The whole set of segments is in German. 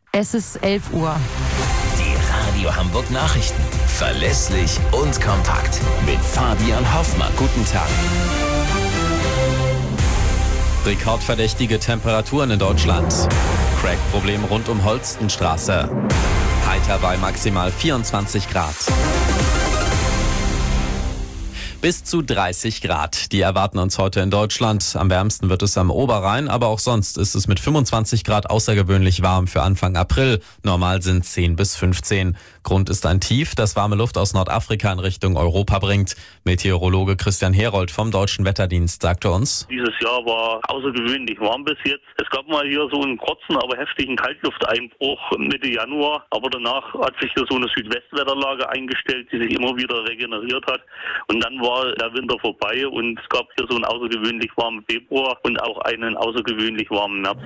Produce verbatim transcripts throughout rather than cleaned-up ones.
Es ist elf Uhr. Die Radio Hamburg Nachrichten. Verlässlich und kompakt. Mit Fabian Hoffmann. Guten Tag. Rekordverdächtige Temperaturen in Deutschland. Crack-Problem rund um Holstenstraße. Heiter bei maximal vierundzwanzig Grad. Bis zu dreißig Grad. Die erwarten uns heute in Deutschland. Am wärmsten wird es am Oberrhein, aber auch sonst ist es mit fünfundzwanzig Grad außergewöhnlich warm für Anfang April. Normal sind zehn bis fünfzehn. Grund ist ein Tief, das warme Luft aus Nordafrika in Richtung Europa bringt. Meteorologe Christian Herold vom Deutschen Wetterdienst sagte uns: Dieses Jahr war außergewöhnlich warm bis jetzt. Es gab mal hier so einen kurzen, aber heftigen Kaltlufteinbruch Mitte Januar. Aber danach hat sich hier so eine Südwestwetterlage eingestellt, die sich immer wieder regeneriert hat. Und dann war der Winter vorbei und es gab hier so einen außergewöhnlich warmen Februar und auch einen außergewöhnlich warmen März.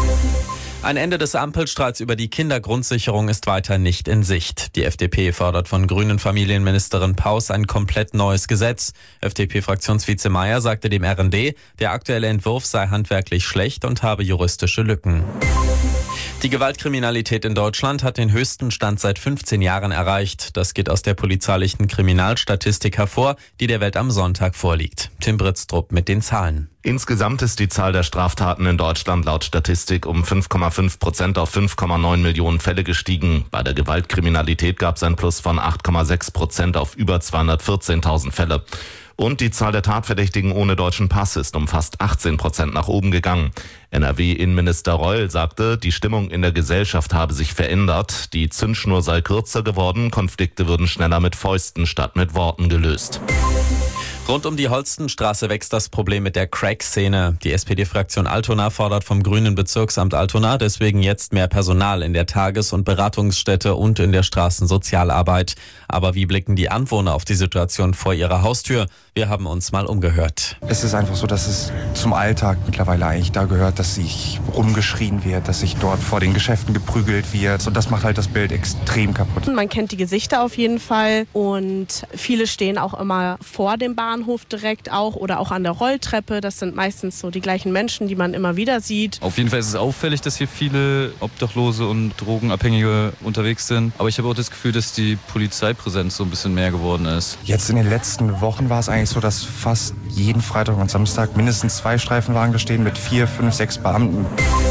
Ein Ende des Ampelstreits über die Kindergrundsicherung ist weiter nicht in Sicht. Die F D P fordert von grünen Familienministerin Paus ein komplett neues Gesetz. F D P-Fraktionsvize Mayer sagte dem R N D, der aktuelle Entwurf sei handwerklich schlecht und habe juristische Lücken. Die Gewaltkriminalität in Deutschland hat den höchsten Stand seit fünfzehn Jahren erreicht. Das geht aus der polizeilichen Kriminalstatistik hervor, die der Welt am Sonntag vorliegt. Tim Britztrup mit den Zahlen. Insgesamt ist die Zahl der Straftaten in Deutschland laut Statistik um fünf Komma fünf Prozent auf fünf Komma neun Millionen Fälle gestiegen. Bei der Gewaltkriminalität gab es ein Plus von acht Komma sechs Prozent auf über zweihundertvierzehntausend Fälle. Und die Zahl der Tatverdächtigen ohne deutschen Pass ist um fast achtzehn Prozent nach oben gegangen. N R W-Innenminister Reul sagte, die Stimmung in der Gesellschaft habe sich verändert. Die Zündschnur sei kürzer geworden, Konflikte würden schneller mit Fäusten statt mit Worten gelöst. Rund um die Holstenstraße wächst das Problem mit der Crack-Szene. Die S P D-Fraktion Altona fordert vom grünen Bezirksamt Altona deswegen jetzt mehr Personal in der Tages- und Beratungsstätte und in der Straßensozialarbeit. Aber wie blicken die Anwohner auf die Situation vor ihrer Haustür? Wir haben uns mal umgehört. Es ist einfach so, dass es zum Alltag mittlerweile eigentlich da gehört, dass sich rumgeschrien wird, dass sich dort vor den Geschäften geprügelt wird. Und das macht halt das Bild extrem kaputt. Man kennt die Gesichter auf jeden Fall und viele stehen auch immer vor dem Bahnhof direkt auch oder auch an der Rolltreppe. Das sind meistens so die gleichen Menschen, die man immer wieder sieht. Auf jeden Fall ist es auffällig, dass hier viele Obdachlose und Drogenabhängige unterwegs sind. Aber ich habe auch das Gefühl, dass die Polizeipräsenz so ein bisschen mehr geworden ist. Jetzt in den letzten Wochen war es eigentlich so, dass fast jeden Freitag und Samstag mindestens zwei Streifenwagen da stehen mit vier, fünf, sechs Beamten.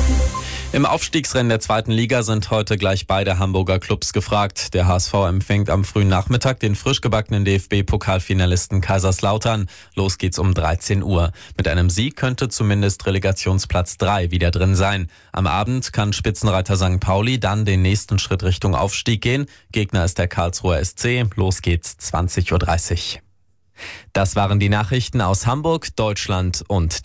Im Aufstiegsrennen der zweiten Liga sind heute gleich beide Hamburger Clubs gefragt. Der H S V empfängt am frühen Nachmittag den frisch gebackenen D F B-Pokalfinalisten Kaiserslautern. Los geht's um dreizehn Uhr. Mit einem Sieg könnte zumindest Relegationsplatz drei wieder drin sein. Am Abend kann Spitzenreiter Sankt Pauli dann den nächsten Schritt Richtung Aufstieg gehen. Gegner ist der Karlsruher S C. Los geht's zwanzig Uhr dreißig. Das waren die Nachrichten aus Hamburg, Deutschland und